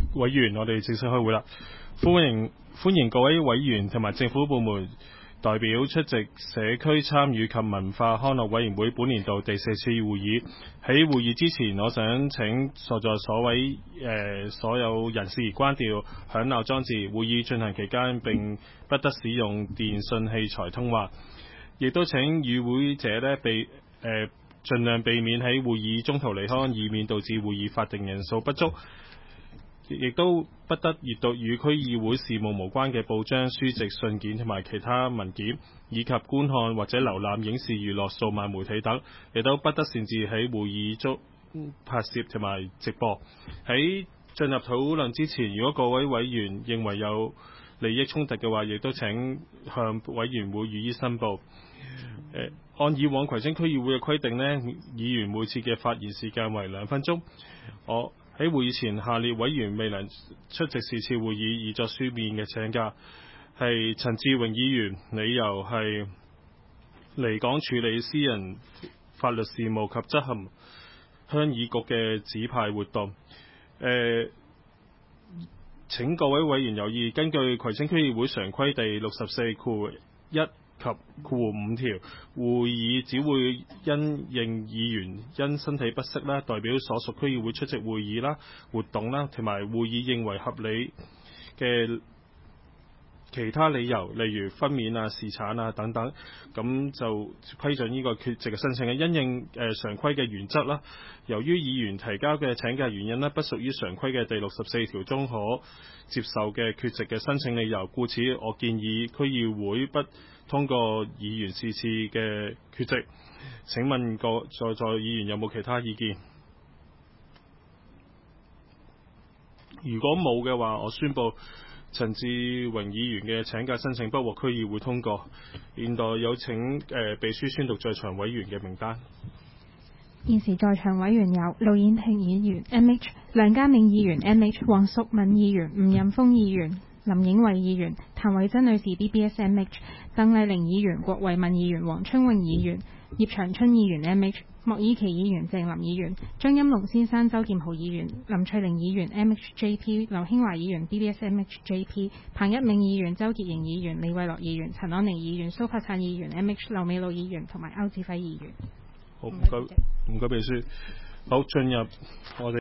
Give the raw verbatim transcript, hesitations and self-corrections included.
委員，我哋正式開會啦。歡迎歡迎各位委員同埋政府部門代表出席社區參與及文化康樂委員會本年度第四次會議。喺會議之前，我想請在座所位、呃、所有人士關掉響鬧裝置。會議進行期間並不得使用電訊器材通話，亦都請與會者呢避、呃、盡量避免喺會議中途離開，以免導致會議法定人數不足。亦都不得閱讀與區議會事務無關嘅報章、書籍、信件同埋其他文件，以及觀看或者瀏覽影視娛樂數碼媒體等，亦都不得擅自喺會議中拍攝同埋直播。喺進入討論之前，如果各位委員認為有利益衝突嘅話，亦都請向委員會予以申報。呃、按以往葵青區議會嘅規定呢，議員每次嘅發言時間為兩分鐘。我喺會議前，下列委員未能出席是次會議而作書面嘅請假，係陳志榮議員，理由係離港處理私人法律事務及執行鄉議局嘅指派活動。呃、請各位委員留意，根據葵青區議會常規第六十四條一及括弧五條，會議只會因應議員因身體不適啦，代表所屬區議會出席會議啦、活動啦，同埋會議認為合理嘅其他理由，例如分娩啊、侍產啊等等，咁就批准呢個缺席嘅申請嘅。因應誒、呃、常規嘅原則啦，由於議員提交嘅請假原因呢，不屬於常規嘅第六十四條中可接受嘅缺席嘅申請理由，故此我建議區議會不通過議員是次嘅缺席。請問各在座議員有冇其他意見？如果冇嘅話，我宣布陳志榮議員嘅請假申請不獲區議會通過。現在有請誒、呃、秘書宣讀在場委員嘅名單。 現時在場委員有盧燕婷議員 M H、梁家銘議員 M H、黃淑敏議員、吳任峰議員、林影惠議員、譚慧珍女士 B B S M H、鄧麗玲議員、郭慧敏議員、黃春穎議員、葉長春議員 M H、莫以琪議員、鄭林議員、張欽龍先生、周劍豪議員、林翠玲議員 M H J P、劉興華議員 B B S M H J P、彭一鳴議員、周潔瑩議員、李慧樂議員、陳安寧議員、蘇柏燦議員 M H、劉美露議員同埋歐志輝議員。 好，唔該，唔該秘書。好，進入我哋